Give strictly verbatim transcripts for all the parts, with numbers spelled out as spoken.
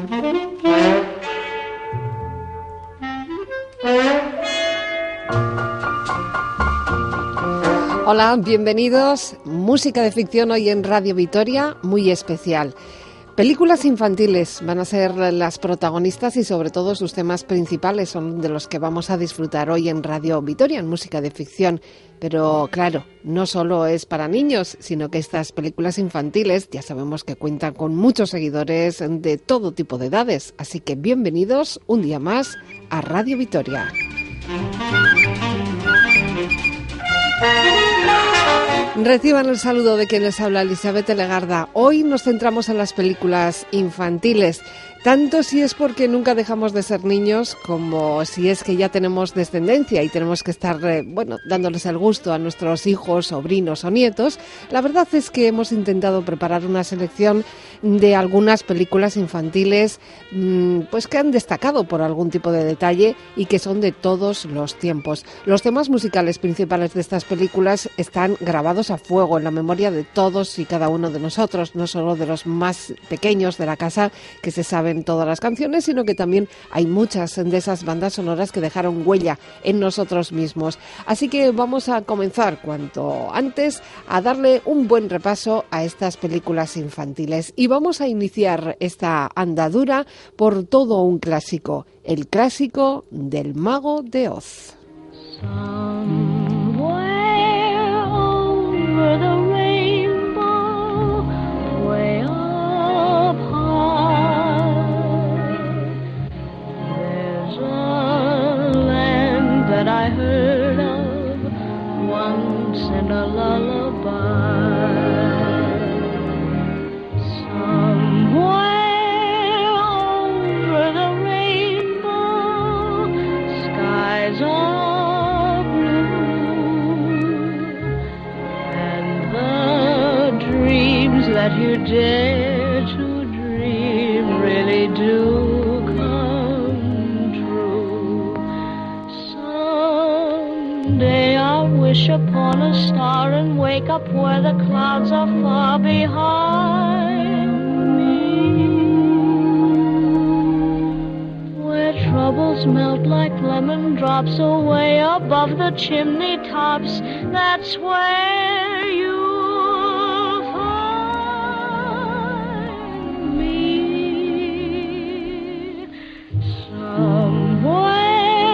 Hola, bienvenidos. Música de ficción hoy en Radio Vitoria, muy especial. Películas infantiles van a ser las protagonistas y sobre todo sus temas principales son de los que vamos a disfrutar hoy en Radio Vitoria, en Música de Ficción. Pero claro, no solo es para niños, sino que estas películas infantiles ya sabemos que cuentan con muchos seguidores de todo tipo de edades. Así que bienvenidos un día más a Radio Vitoria. Reciban el saludo de quien les habla, Elizabeth Legarda. Hoy nos centramos en las películas infantiles, tanto si es porque nunca dejamos de ser niños como si es que ya tenemos descendencia y tenemos que estar, eh, bueno, dándoles el gusto a nuestros hijos, sobrinos o nietos. La verdad es que hemos intentado preparar una selección de algunas películas infantiles mmm, pues que han destacado por algún tipo de detalle y que son de todos los tiempos. Los temas musicales principales de estas películas están grabados a fuego en la memoria de todos y cada uno de nosotros, no solo de los más pequeños de la casa que se saben todas las canciones, sino que también hay muchas de esas bandas sonoras que dejaron huella en nosotros mismos. Así que vamos a comenzar cuanto antes a darle un buen repaso a estas películas infantiles y vamos a iniciar esta andadura por todo un clásico, el clásico del Mago de Oz. I heard of once in a lullaby. Somewhere over the rainbow, skies are blue, and the dreams that you dare to dream really do. Wish upon a star and wake up where the clouds are far behind me, where troubles melt like lemon drops away above the chimney tops. That's where you'll find me. Somewhere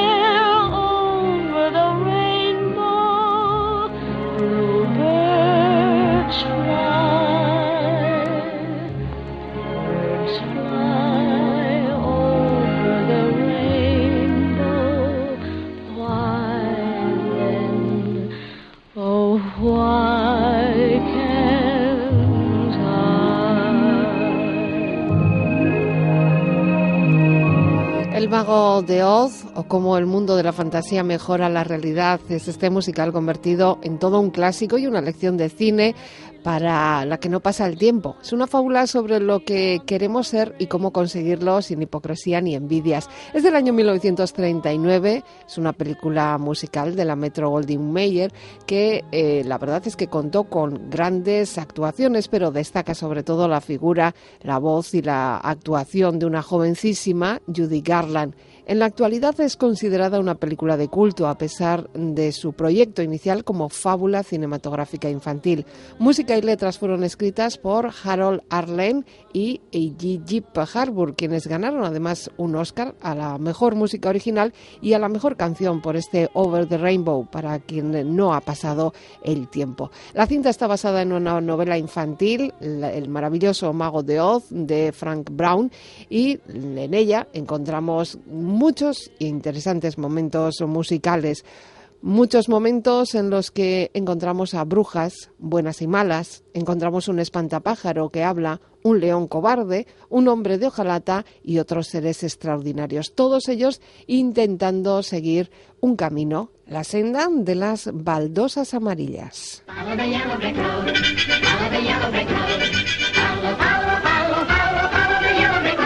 El Mago de Oz, o cómo el mundo de la fantasía mejora la realidad, es este musical convertido en todo un clásico y una lección de cine para la que no pasa el tiempo. Es una fábula sobre lo que queremos ser y cómo conseguirlo sin hipocresía ni envidias. Es del año mil novecientos treinta y nueve, es una película musical de la Metro-Goldwyn-Mayer que eh, la verdad es que contó con grandes actuaciones, pero destaca sobre todo la figura, la voz y la actuación de una jovencísima Judy Garland. En la actualidad es considerada una película de culto a pesar de su proyecto inicial como fábula cinematográfica infantil. Música y letras fueron escritas por Harold Arlen y G. Jeep Harbour, quienes ganaron además un Oscar a la mejor música original y a la mejor canción por este Over the Rainbow, para quien no ha pasado el tiempo. La cinta está basada en una novela infantil, El maravilloso Mago de Oz, de Frank Brown, y en ella encontramos muchos e interesantes momentos musicales. Muchos momentos en los que encontramos a brujas, buenas y malas, encontramos un espantapájaro que habla, un león cobarde, un hombre de hojalata y otros seres extraordinarios. Todos ellos intentando seguir un camino, la senda de las baldosas amarillas. Follow the yellow brick road, follow the yellow brick road, follow, follow, follow, follow, follow the yellow brick road.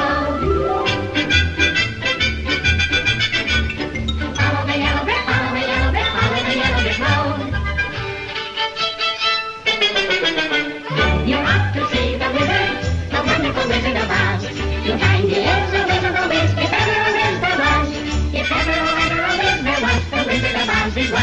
You'll find the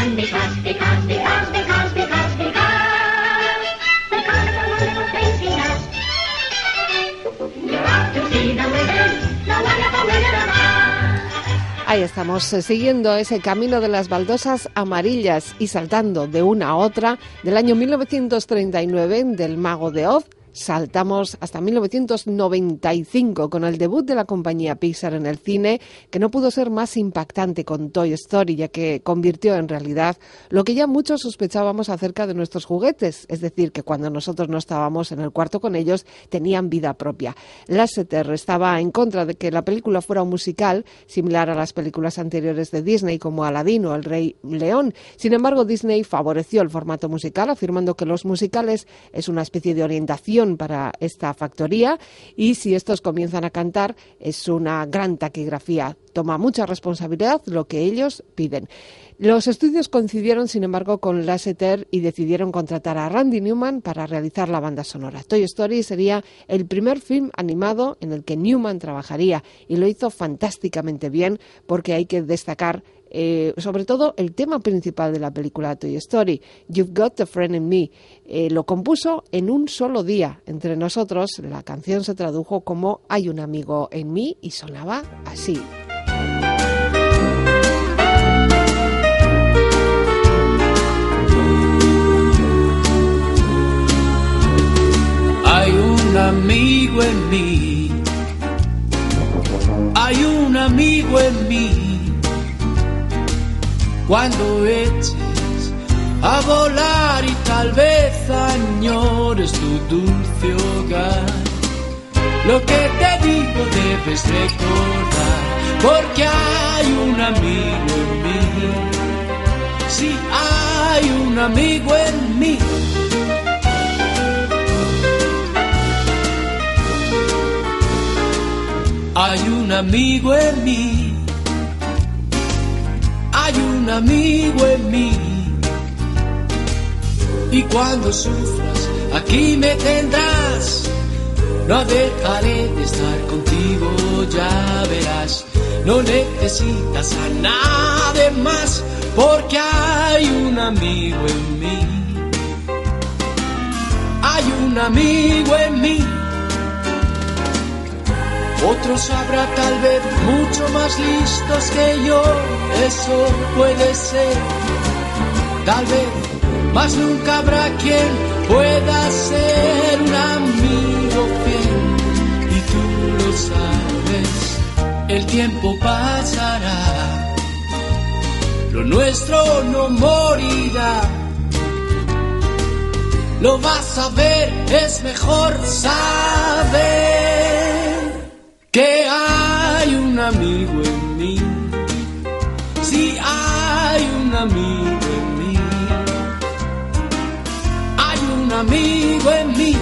fun because, because, because, because, because, because, because of the wonderful things he does. You're off to see the wizard, the wonderful Wizard of Oz. Ahí estamos, eh, siguiendo ese camino de las baldosas amarillas y saltando de una a otra del año mil novecientos treinta y nueve del Mago de Oz. Saltamos hasta mil novecientos noventa y cinco con el debut de la compañía Pixar en el cine, que no pudo ser más impactante con Toy Story, ya que convirtió en realidad lo que ya muchos sospechábamos acerca de nuestros juguetes, es decir, que cuando nosotros no estábamos en el cuarto con ellos, tenían vida propia. Lasseter estaba en contra de que la película fuera un musical, similar a las películas anteriores de Disney como Aladín o El Rey León. Sin embargo, Disney favoreció el formato musical, afirmando que los musicales es una especie de orientación para esta factoría, y si estos comienzan a cantar es una gran taquigrafía. Toma mucha responsabilidad lo que ellos piden. Los estudios coincidieron, sin embargo, con Lasseter y decidieron contratar a Randy Newman para realizar la banda sonora. Toy Story sería el primer film animado en el que Newman trabajaría, y lo hizo fantásticamente bien, porque hay que destacar Eh, sobre todo el tema principal de la película Toy Story, You've Got a Friend in Me. Eh, lo compuso en un solo día. Entre nosotros, la canción se tradujo como Hay un amigo en mí y sonaba así. Hay un amigo en mí, hay un amigo en mí. Cuando eches a volar y tal vez añores tu dulce hogar, lo que te digo debes recordar, porque hay un amigo en mí. Sí, hay un amigo en mí. Hay un amigo en mí. Hay un amigo en mí, y cuando sufras aquí me tendrás. No dejaré de estar contigo, ya verás. No necesitas a nadie más, porque hay un amigo en mí. Hay un amigo en mí. Otros habrá tal vez mucho más listos que yo, eso puede ser. Tal vez, mas nunca habrá quien pueda ser un amigo fiel. Y tú lo sabes, el tiempo pasará, lo nuestro no morirá. Lo vas a ver, es mejor saber que hay un amigo en mí. Sí, hay un amigo en mí. Hay un amigo en mí.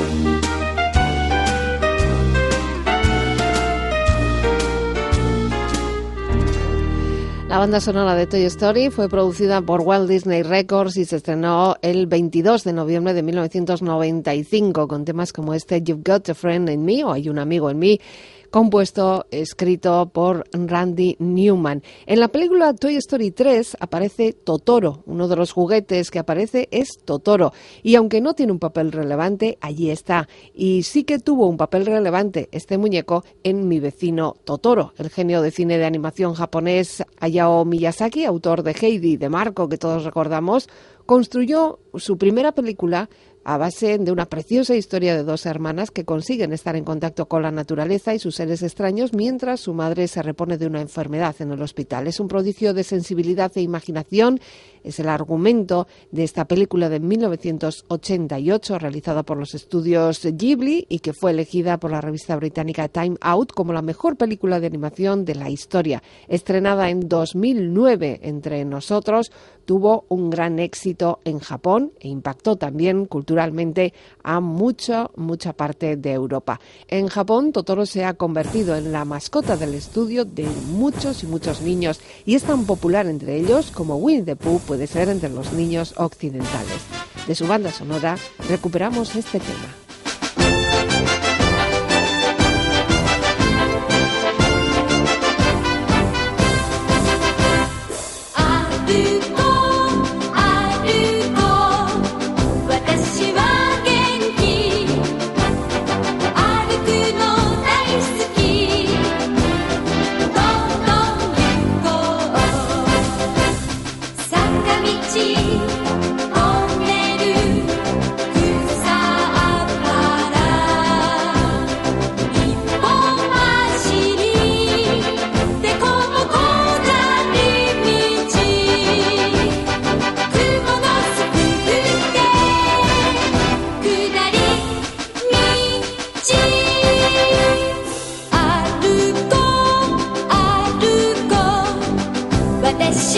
La banda sonora de Toy Story fue producida por Walt Disney Records y se estrenó el veintidós de noviembre de mil novecientos noventa y cinco con temas como este You've Got a Friend in Me o Hay un amigo en mí, compuesto, escrito por Randy Newman. En la película Toy Story tres aparece Totoro. Uno de los juguetes que aparece es Totoro. Y aunque no tiene un papel relevante, allí está. Y sí que tuvo un papel relevante este muñeco en Mi vecino Totoro. El genio de cine de animación japonés Hayao Miyazaki, autor de Heidi, de Marco, que todos recordamos, construyó su primera película a base de una preciosa historia de dos hermanas que consiguen estar en contacto con la naturaleza y sus seres extraños mientras su madre se repone de una enfermedad en el hospital. Es un prodigio de sensibilidad e imaginación. Es el argumento de esta película de mil novecientos ochenta y ocho, realizada por los estudios Ghibli y que fue elegida por la revista británica Time Out como la mejor película de animación de la historia. Estrenada en dos mil nueve entre nosotros, tuvo un gran éxito en Japón e impactó también culturalmente a mucha, mucha parte de Europa. En Japón, Totoro se ha convertido en la mascota del estudio de muchos y muchos niños y es tan popular entre ellos como Winnie the Pooh puede ser entre los niños occidentales. De su banda sonora recuperamos este tema. I do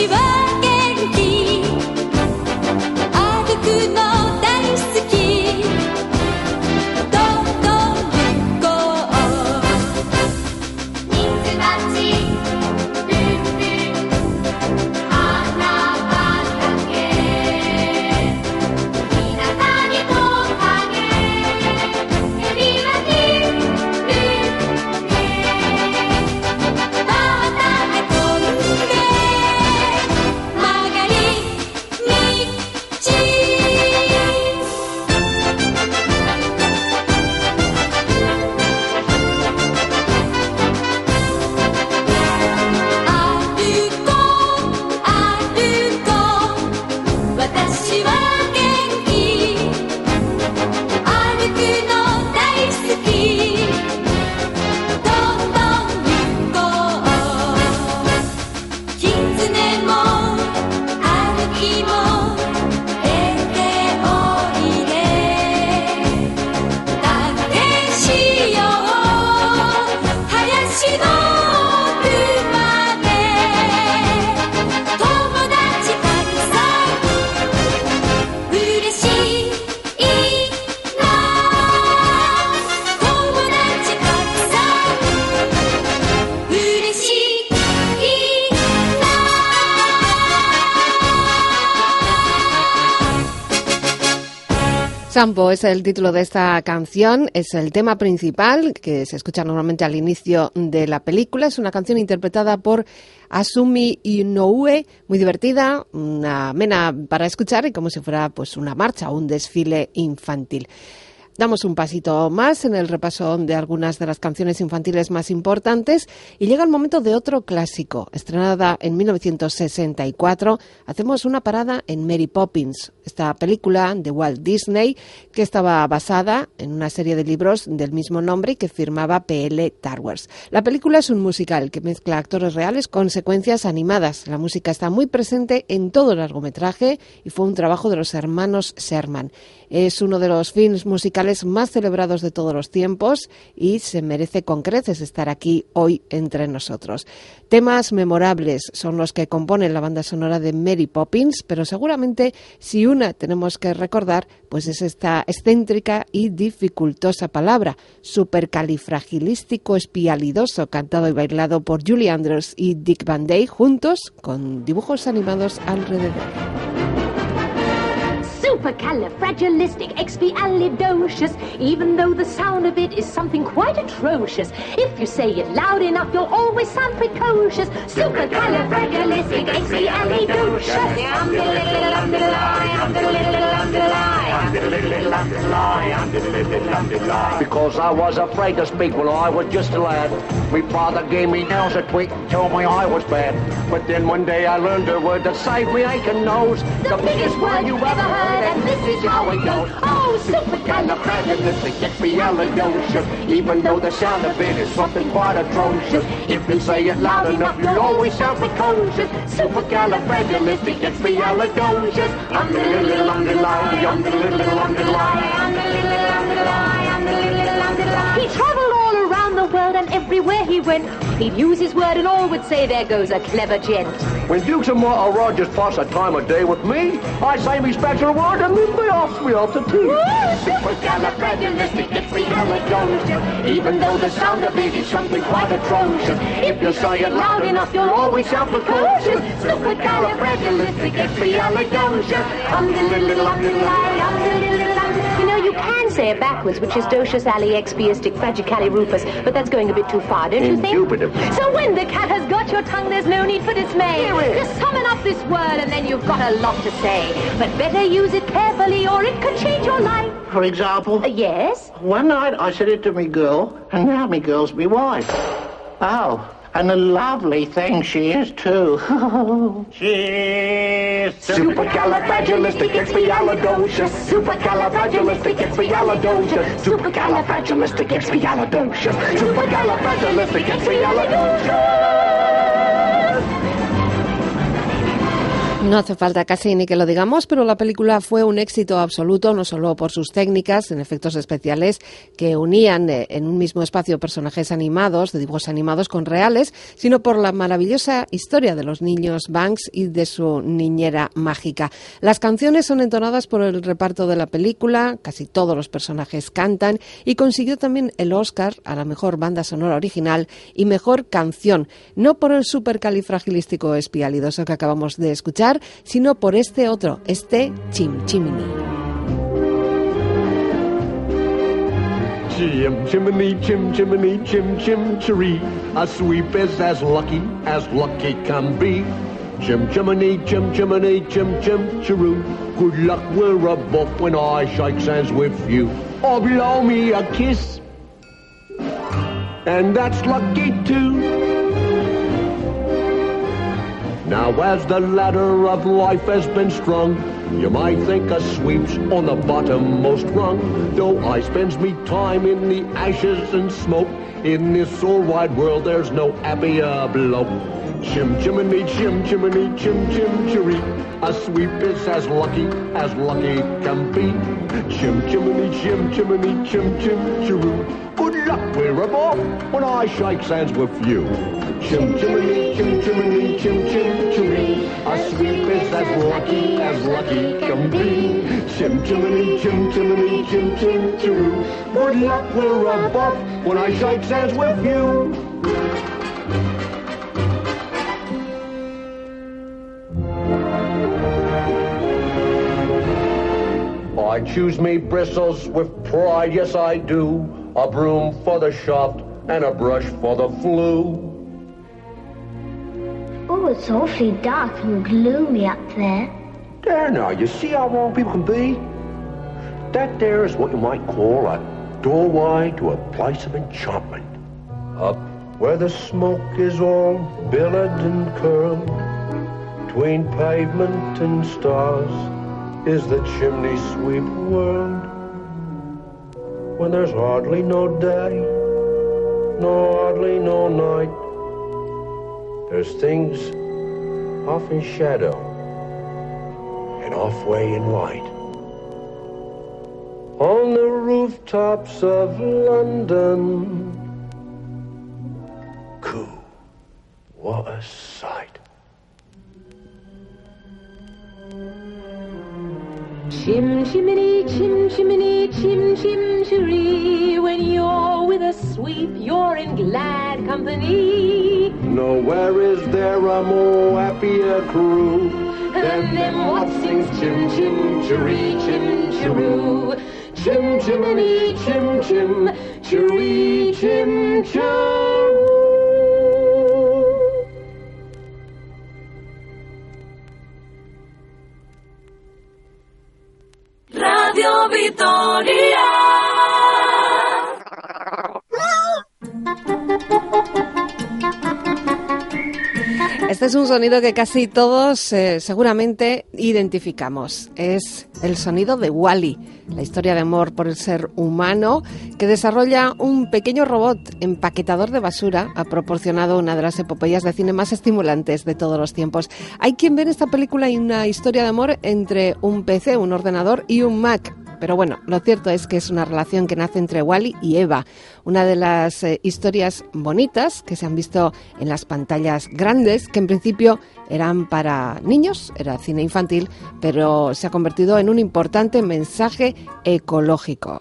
私は元気歩くの大好きどんどん行こう水町ルンルン花畑日向に木陰指輪にルンルンまた運んで曲がり道歩こう歩こう私は元気歩くの大好きどんどん行こう狐も歩きも得ておいで竹しよう林の奥まで友達たくさん嬉しいな友達たくさん嬉しいな Sampo es el título de esta canción, es el tema principal que se escucha normalmente al inicio de la película. Es una canción interpretada por Asumi Inoue, muy divertida, una amena para escuchar y como si fuera pues una marcha o un desfile infantil. Damos un pasito más en el repaso de algunas de las canciones infantiles más importantes y llega el momento de otro clásico. Estrenada en mil novecientos sesenta y cuatro, hacemos una parada en Mary Poppins, esta película de Walt Disney que estaba basada en una serie de libros del mismo nombre y que firmaba P L Towers. La película es un musical que mezcla actores reales con secuencias animadas. La música está muy presente en todo el largometraje y fue un trabajo de los hermanos Sherman. Es uno de los films musicales más celebrados de todos los tiempos y se merece con creces estar aquí hoy entre nosotros. Temas memorables son los que componen la banda sonora de Mary Poppins, pero seguramente si una tenemos que recordar, pues es esta excéntrica y dificultosa palabra, supercalifragilístico espialidoso, cantado y bailado por Julie Andrews y Dick Van Dyke juntos con dibujos animados alrededor. Supercalifragilisticexpialidocious, even though the sound of it is something quite atrocious. If you say it loud enough, you'll always sound precocious. Supercalifragilisticexpialidocious. I'm the little underlie, I'm the little underlie, I'm the little underlie, I'm the little underlie. Because I was afraid to speak when I was just a lad. My father gave me nails a tweak and told me I was bad. But then one day I learned a word that saved me aching nose. The biggest word you ever heard, and this is how it goes. Oh, supercalifragilisticexpialidocious. Even though the sound of it is something quite atrocious. If you say it loud enough, you'll always sound precocious. Supercalifragilisticexpialidocious. I'm the little underlie, I'm the little underlie, I'm the little underlie, I'm the little underlie. He traveled all around the world and everywhere he went, he'd use his word and all would say, there goes a clever gent. When Dukes and Martha Rogers pass a time of day with me, I say me special word and then they ask me out to tea. Supercalifragilisticexpialidocious. Even though the sound of it is something quite atrocious. If you say it loud enough, you'll always sound precocious. Supercalifragilisticexpialidocious. I'm the little underlie, I'm the little underlie. You know, you can say it backwards, which is docious ali expiastic fragicalirufus, but that's going a bit too far, don't you think? Indubitably. So when the cat has got your tongue, there's no need for dismay. Just summon up this word and then you've got a lot to say. But better use it carefully or it could change your life. For example? Uh, yes? One night I said it to me girl, and now me girl's me wife. Oh, and a lovely thing she is too. She's supercalifragilisticexpialidocious. Supercalifragilisticexpialidocious. Supercalifragilisticexpialidocious. Supercalifragilisticexpialidocious. No hace falta casi ni que lo digamos, pero la película fue un éxito absoluto, no solo por sus técnicas en efectos especiales que unían en un mismo espacio personajes animados, de dibujos animados con reales, sino por la maravillosa historia de los niños Banks y de su niñera mágica. Las canciones son entonadas por el reparto de la película, casi todos los personajes cantan y consiguió también el Oscar a la mejor banda sonora original y mejor canción, no por el supercalifragilístico espialidoso que acabamos de escuchar, sino por este otro, este Chim Chimney. Chim chimney, chim chimney, chim chim chiree. A sweep is as lucky as lucky can be. Chim chimney, chim chimney, chim chim chiroo. Good luck, we're above when I shake hands with you. Or blow me a kiss, and that's lucky too. Now as the ladder of life has been strung, you might think a sweep's on the bottommost rung. Though I spends me time in the ashes and smoke, in this all wide world there's no happier bloke. Chim chimney, chim chimney, chim chim chiree. A sweep is as lucky as lucky can be. Chim chimney, chim chimney, chim chim chiroo. Good luck, we're above when I shake hands with you. Chim chimney, chim chimney, chim chim chiree. A sweep is as lucky as lucky can be. Chim chimney, chim chimney, chim chim chiroo. Good luck, we're above when I shake hands with you. I choose me bristles with pride, yes I do. A broom for the shaft and a brush for the flue. Oh, it's awfully dark and gloomy up there. There now, you see how wrong people can be? That there is what you might call a doorway to a place of enchantment. Up where the smoke is all billowed and curled, between pavement and stars is the chimney sweep world. When there's hardly no day, no hardly no night, there's things off in shadow and off way in light. On the rooftops of London, coo, what a sight. Chim chimney, chim chimney, chim chim chiree. When you're with a sweep, you're in glad company. Nowhere is there a more happier crew than them what sings chim chim chiree, chim chiroo. Chim chimney, chim chim chiree, chim chiroo. Radio Vitoria. Este es un sonido que casi todos eh, seguramente identificamos. Es el sonido de Wall-E, la historia de amor por el ser humano que desarrolla un pequeño robot empaquetador de basura. Ha proporcionado una de las epopeyas de cine más estimulantes de todos los tiempos. Hay quien ve en esta película una historia de amor entre un P C, un ordenador y un Mac. Pero bueno, lo cierto es que es una relación que nace entre Wall-E y Eva, una de las eh, historias bonitas que se han visto en las pantallas grandes, que en principio eran para niños, era cine infantil, pero se ha convertido en un importante mensaje ecológico.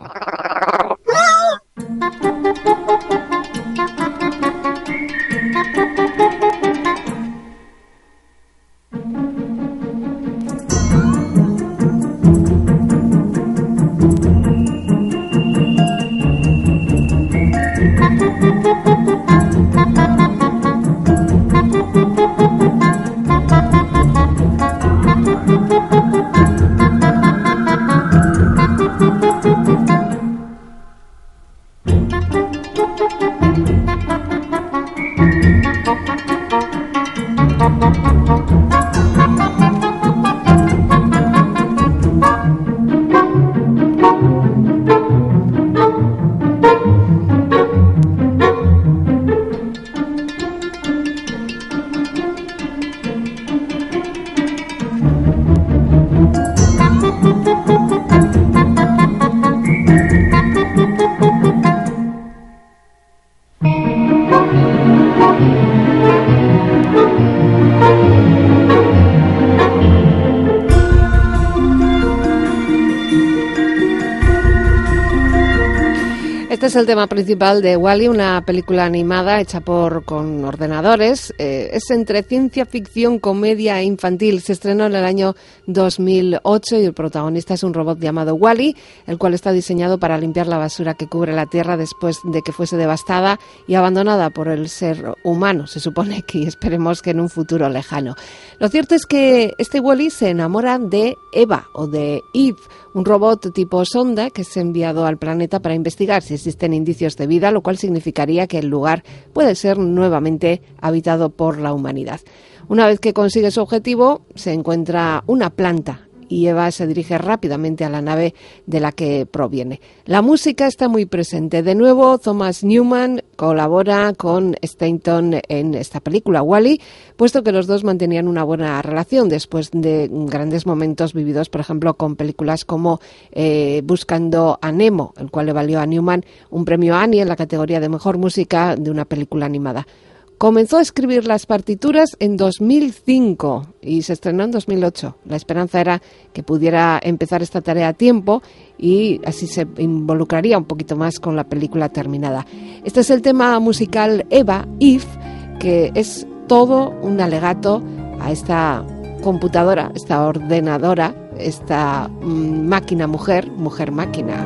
Este es el tema principal de WALL-E, una película animada hecha por con ordenadores. Eh, es entre ciencia ficción, comedia e infantil. Se estrenó en el año dos mil ocho y el protagonista es un robot llamado WALL-E, el cual está diseñado para limpiar la basura que cubre la Tierra después de que fuese devastada y abandonada por el ser humano. Se supone que esperemos que en un futuro lejano. Lo cierto es que este WALL-E se enamora de Eva o de Eve, un robot tipo sonda que es enviado al planeta para investigar si existen indicios de vida, lo cual significaría que el lugar puede ser nuevamente habitado por la humanidad. Una vez que consigue su objetivo, se encuentra una planta y Eva se dirige rápidamente a la nave de la que proviene. La música está muy presente. De nuevo, Thomas Newman colabora con Stanton en esta película, WALL-E, puesto que los dos mantenían una buena relación después de grandes momentos vividos, por ejemplo, con películas como eh, Buscando a Nemo, el cual le valió a Newman un premio Annie en la categoría de Mejor Música de una película animada. Comenzó a escribir las partituras en dos mil cinco y se estrenó en dos mil ocho. La esperanza era que pudiera empezar esta tarea a tiempo y así se involucraría un poquito más con la película terminada. Este es el tema musical Eva, Eve, que es todo un alegato a esta computadora, esta ordenadora, esta mm, máquina mujer, mujer máquina.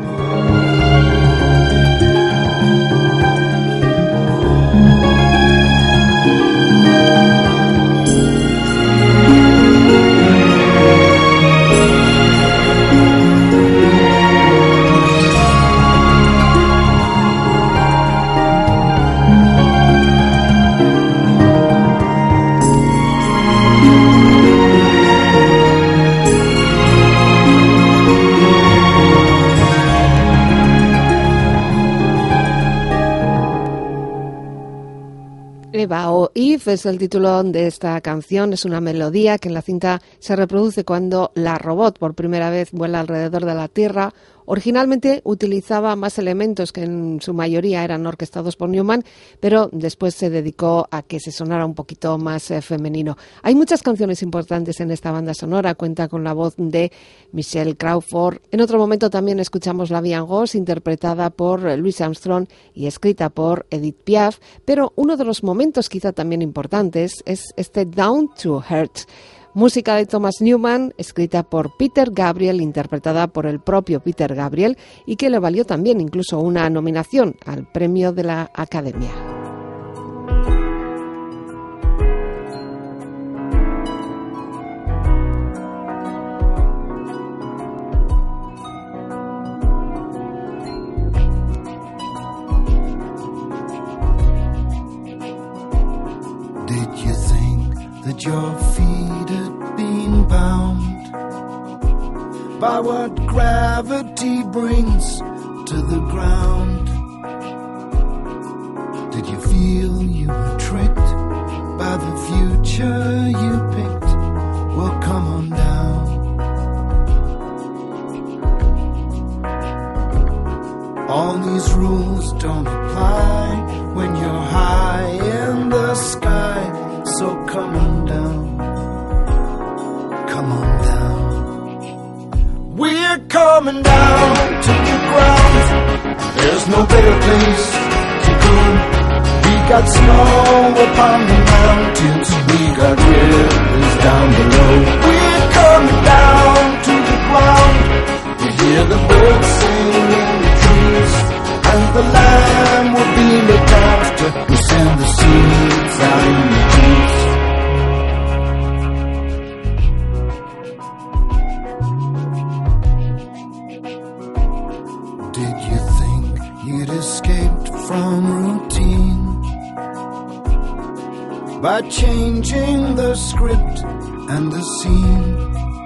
Eva o Eve es el título de esta canción, es una melodía que en la cinta se reproduce cuando la robot por primera vez vuela alrededor de la Tierra. Originalmente utilizaba más elementos que en su mayoría eran orquestados por Newman, pero después se dedicó a que se sonara un poquito más eh, femenino. Hay muchas canciones importantes en esta banda sonora, cuenta con la voz de Michelle Crawford. En otro momento también escuchamos La Vie en Rose, interpretada por Louis Armstrong y escrita por Edith Piaf, pero uno de los momentos quizá también importantes es este Down to Earth. Música de Thomas Newman, escrita por Peter Gabriel, interpretada por el propio Peter Gabriel, y que le valió también incluso una nominación al premio de la Academia. Did you think that your feet had been bound by what gravity brings to the ground? Did you feel you were tricked by the future you picked? Well, come on down. All these rules don't apply when you're high in the sky, so come on down, come on down. We're coming down to the ground. There's no better place to go. We got snow upon the mountains, we got rivers down below. We're coming down to the ground. We hear the birds sing in the trees, and the land will be looked after. We send the seeds out in the trees. Did you think you'd escaped from routine by changing the script and the scene?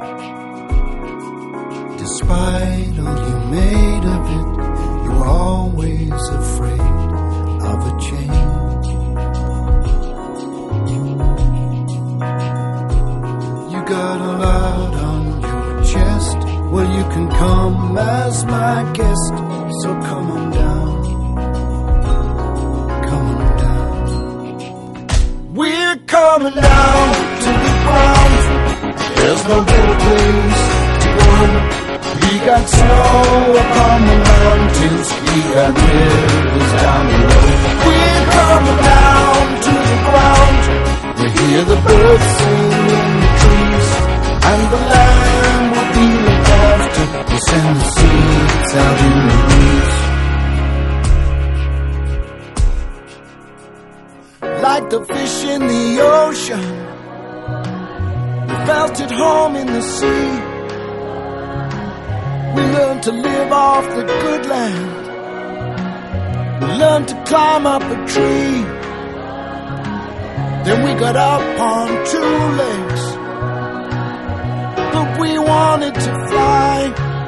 Despite all you made of it, you were always afraid of a change. You got a lot on your chest. Well, you can come as my guest, so come on down, come on down. coming down to the ground. There's no better place to go. We got snow upon the mountains, we got rivers down below. We're coming down to the ground. We hear the birds sing in the trees, and the land will be looked after. We send the seeds out in the breeze. Like the fish in the ocean, we felt at home in the sea. We learned to live off the good land. We learned to climb up a tree. Then we got up on two legs, but we wanted to fly.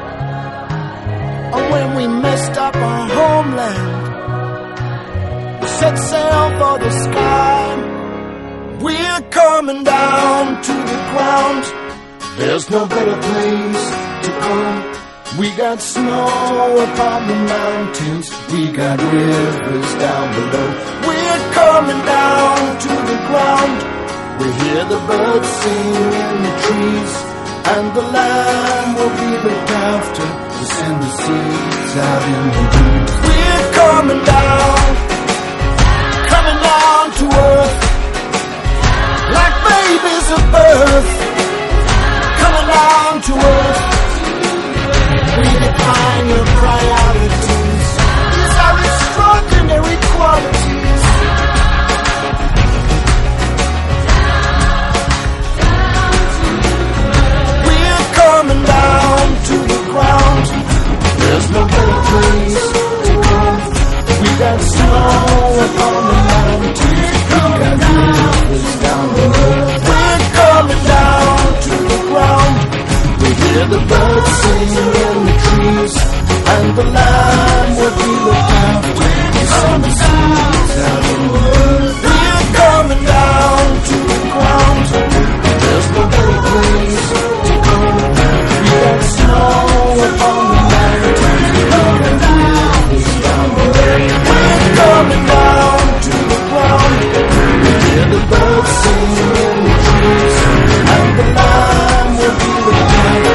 And when we messed up our homeland, we set sail for the sky. We're coming down to the ground. There's no better place to go. We got snow upon the mountains, we got rivers down below. We're coming down to the ground. We hear the birds sing in the trees, and the land will be looked after. We send the seeds out in the breeze. We're coming down, coming down to earth, like babies at birth. Coming down to earth. We define your priorities. These are extraordinary qualities. We're coming down to the ground. There's no better place to go. We got snow upon the mountains, we got rivers down the road. We're coming down to the ground. We hear the birds sing in the trees, and the land will be looked after. We send the seeds out in the world. We're coming down to the ground. There's no better place to go. We got snow upon the mountains, we got rivers down the road. We're coming down to the ground. We hear the birds sing in the trees, and the land will be looked after.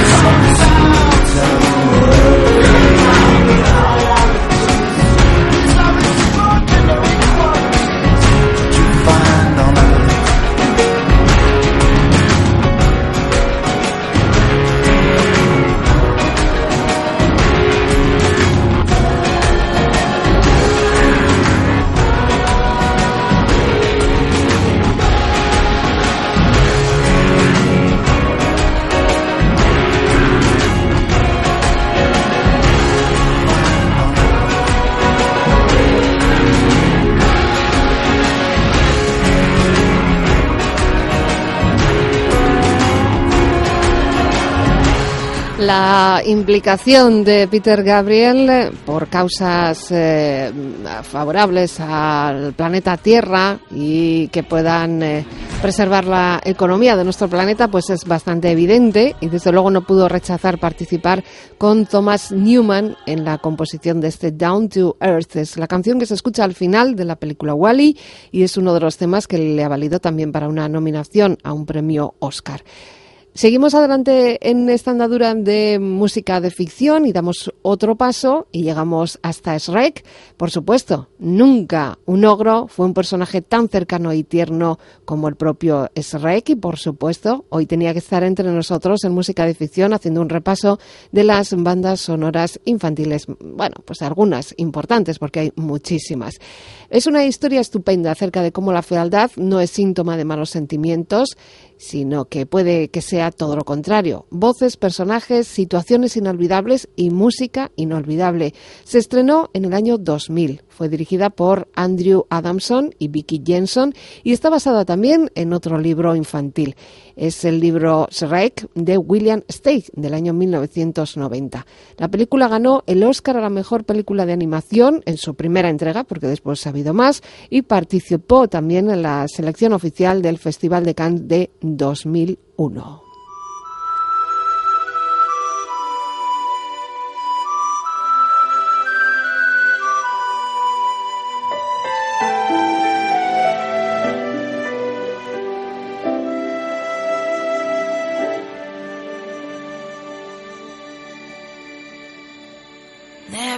La implicación de Peter Gabriel eh, por causas eh, favorables al planeta Tierra y que puedan eh, preservar la economía de nuestro planeta, pues es bastante evidente, y desde luego no pudo rechazar participar con Thomas Newman en la composición de este Down to Earth. Es la canción que se escucha al final de la película Wall-E y es uno de los temas que le ha valido también para una nominación a un premio Oscar. Seguimos adelante en esta andadura de música de ficción y damos otro paso y llegamos hasta Shrek. Por supuesto, nunca un ogro fue un personaje tan cercano y tierno como el propio Shrek, y por supuesto hoy tenía que estar entre nosotros en música de ficción haciendo un repaso de las bandas sonoras infantiles. Bueno, pues algunas importantes porque hay muchísimas. Es una historia estupenda acerca de cómo la fealdad no es síntoma de malos sentimientos, sino que puede que sea todo lo contrario. Voces, personajes, situaciones inolvidables y música inolvidable. Se estrenó en el año dos mil. Fue dirigida por Andrew Adamson y Vicky Jenson y está basada también en otro libro infantil. Es el libro Shrek de William Steig del año mil novecientos noventa. La película ganó el Oscar a la mejor película de animación en su primera entrega, porque después ha habido más, y participó también en la selección oficial del Festival de Cannes de dos mil uno.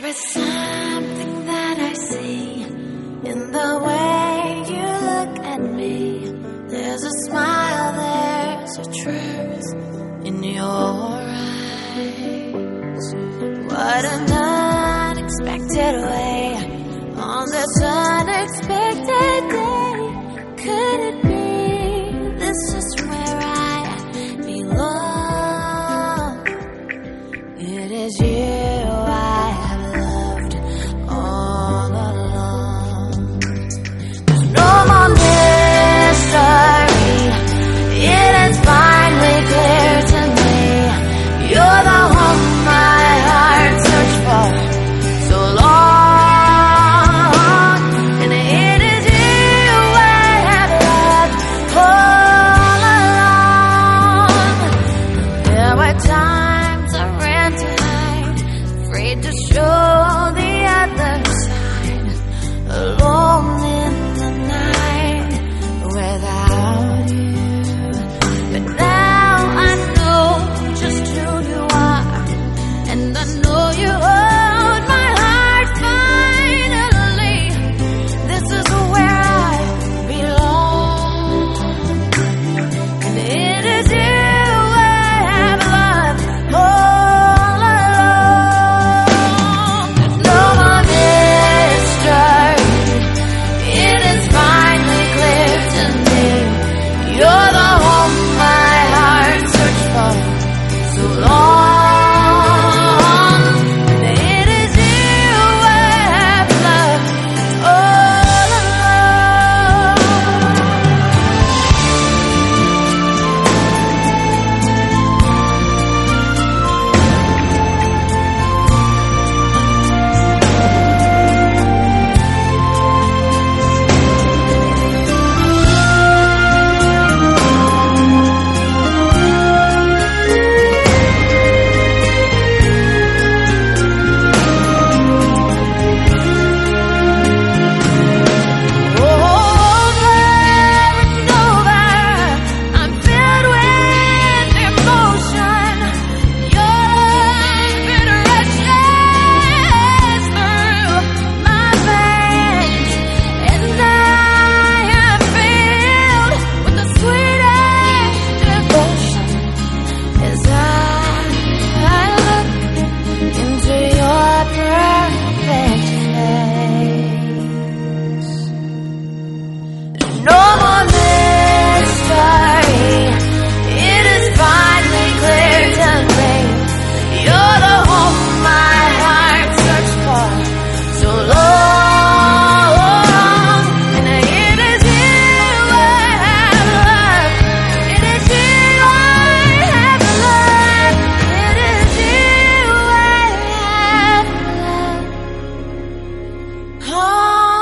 is something that I see in the way you look at me. There's a smile, there's a truth in your eyes. What an unexpected way on this unexpected day. Could it be this is where I belong? It is you I have loved all along. There's no more mystery. It is finally clear to me. You're the one my heart searched for so long. And it is you I have loved all along. There were times I ran to hide, afraid to show the other side, alone in the night without you. But now I know just who you are, and I know you hold my heart finally. This is where I belong, and it is you I have loved all along. There's no more mystery. It is finally clear to me. You're the home my heart searched for so long. And it is you I have loved all along. Over and over, I'm filled with emotion. Your bitter rushes through my veins, and I am filled with the sweetest devotion as I, I look into your perfect face. No more mystery. It is finally clear to me. You're the home my heart searched for so long. And it is you I have loved. It is you I have loved. It is you I have loved all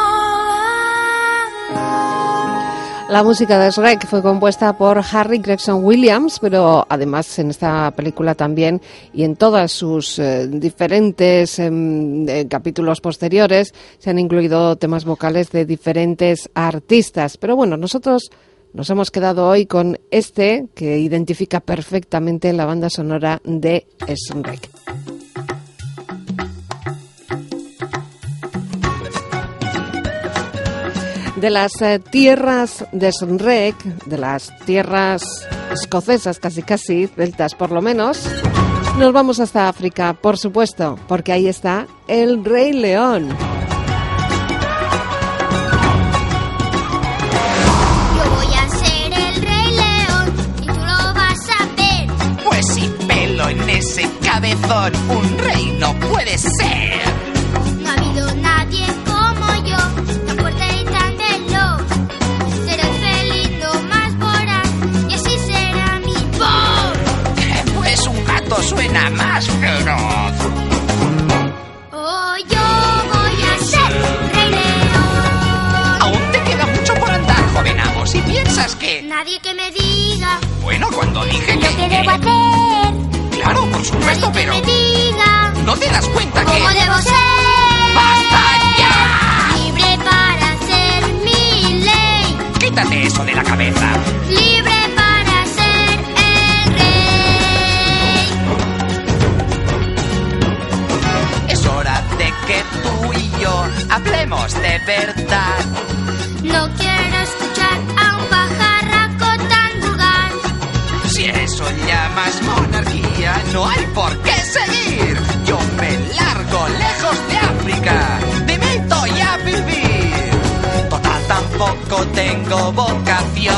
along. La música de Shrek fue compuesta por Harry Gregson Williams, pero además en esta película también y en todas sus eh, diferentes em, eh, capítulos posteriores se han incluido temas vocales de diferentes artistas. Pero bueno, nosotros nos hemos quedado hoy con este que identifica perfectamente la banda sonora de Shrek. De las eh, tierras de Shrek, de las tierras escocesas casi casi, celtas por lo menos, nos vamos hasta África, por supuesto, porque ahí está el Rey León. Yo voy a ser el Rey León y tú lo vas a ver. Pues sin pelo en ese cabezón, un rey no puede ser. No ha habido nadie como yo, tan fuerte y tan veloz. Seré el felino más voraz y así será mi voz. Pues un gato suena más feroz. Oh, yo voy a ser Rey León. Aún te queda mucho por andar, joven amo. Si piensas que... Nadie que me diga Bueno, cuando dije lo que... que debo hacer. Claro, por supuesto, Nadie que pero... me diga ¿No te das cuenta que...? cómo debo ser. ¡Basta ya! Libre para ser mi ley. Quítate eso de la cabeza. Libre para ser el rey. Es hora de que tú y yo hablemos de verdad. No quiero escuchar a un pajarraco tan vulgar. Si eso llamas monarquía, no hay por qué seguir. Yo me largo lejos de África, de mito y a vivir. Total, tampoco tengo vocación.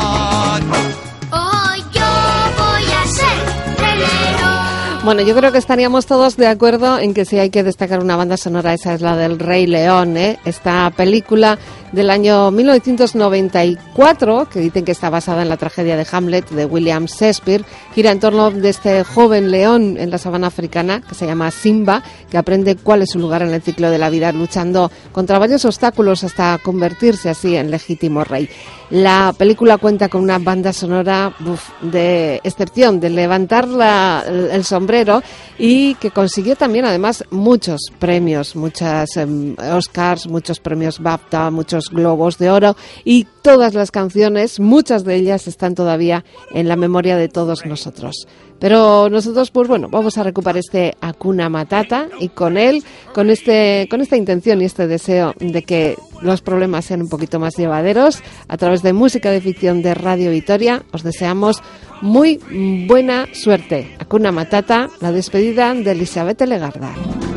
Oh, yo voy a ser Rey León. Bueno, yo creo que estaríamos todos de acuerdo en que si hay que destacar una banda sonora, esa es la del Rey León, ¿eh? Esta película del año mil novecientos noventa y cuatro, que dicen que está basada en la tragedia de Hamlet de William Shakespeare, gira en torno de este joven león en la sabana africana, que se llama Simba, que aprende cuál es su lugar en el ciclo de la vida, luchando contra varios obstáculos hasta convertirse así en legítimo rey. La película cuenta con una banda sonora uf, de excepción, de levantar la, el sombrero, y que consiguió también además muchos premios, muchas eh, Oscars, muchos premios BAFTA, muchos Globos de Oro, y todas las canciones, muchas de ellas están todavía en la memoria de todos nosotros. Pero nosotros, pues bueno, vamos a recuperar este Hakuna Matata, y con él, con este, con esta intención y este deseo de que los problemas sean un poquito más llevaderos, a través de música de ficción de Radio Vitoria, os deseamos muy buena suerte. Hakuna Matata, la despedida de Elizabeth Legarda.